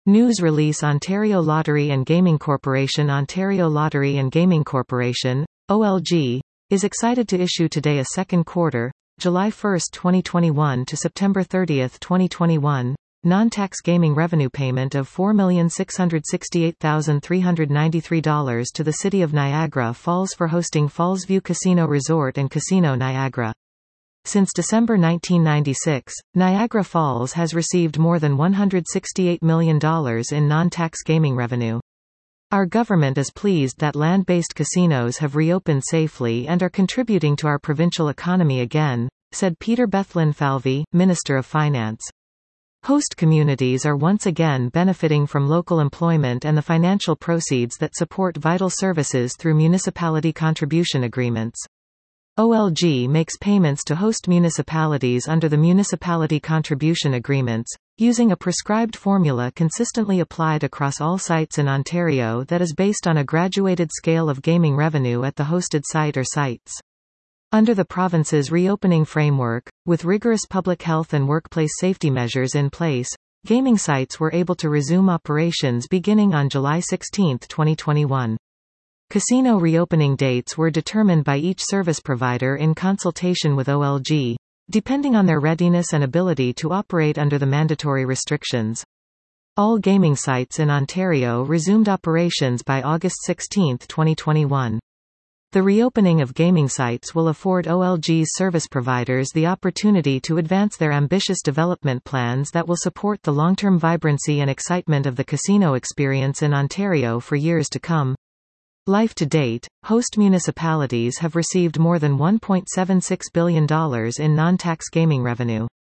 News release Ontario Lottery and Gaming Corporation Ontario Lottery and Gaming Corporation, OLG, is excited to issue today a second quarter, July 1, 2021 to September 30, 2021, non-tax gaming revenue payment of $4,668,393 to the City of Niagara Falls for hosting Fallsview Casino Resort and Casino Niagara. Since December 1996, Niagara Falls has received more than $168 million in non-tax gaming revenue. Our government is pleased that land-based casinos have reopened safely and are contributing to our provincial economy again, said Peter Bethlenfalvy, Minister of Finance. Host communities are once again benefiting from local employment and the financial proceeds that support vital services through municipality contribution agreements. OLG makes payments to host municipalities under the municipality contribution agreements, using a prescribed formula consistently applied across all sites in Ontario that is based on a graduated scale of gaming revenue at the hosted site or sites. Under the province's reopening framework, with rigorous public health and workplace safety measures in place, gaming sites were able to resume operations beginning on July 16, 2021. Casino reopening dates were determined by each service provider in consultation with OLG, depending on their readiness and ability to operate under the mandatory restrictions. All gaming sites in Ontario resumed operations by August 16, 2021. The reopening of gaming sites will afford OLG's service providers the opportunity to advance their ambitious development plans that will support the long-term vibrancy and excitement of the casino experience in Ontario for years to come. Life to date, host municipalities have received more than $1.76 billion in non-tax gaming revenue.